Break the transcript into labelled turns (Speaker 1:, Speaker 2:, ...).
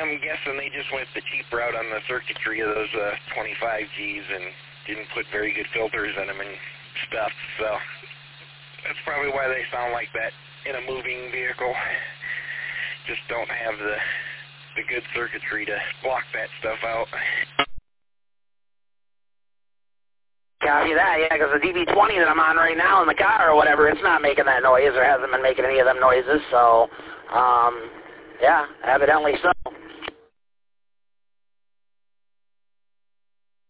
Speaker 1: I'm guessing they just went the cheap route on the circuitry of those 25Gs and didn't put very good filters in them and stuff, so that's probably why they sound like that in a moving vehicle. Just don't have the good circuitry to block that stuff out.
Speaker 2: Copy that, yeah, because the DB20 that I'm on right now in the car or whatever, it's not making that noise or hasn't been making any of them noises, so, yeah, evidently so.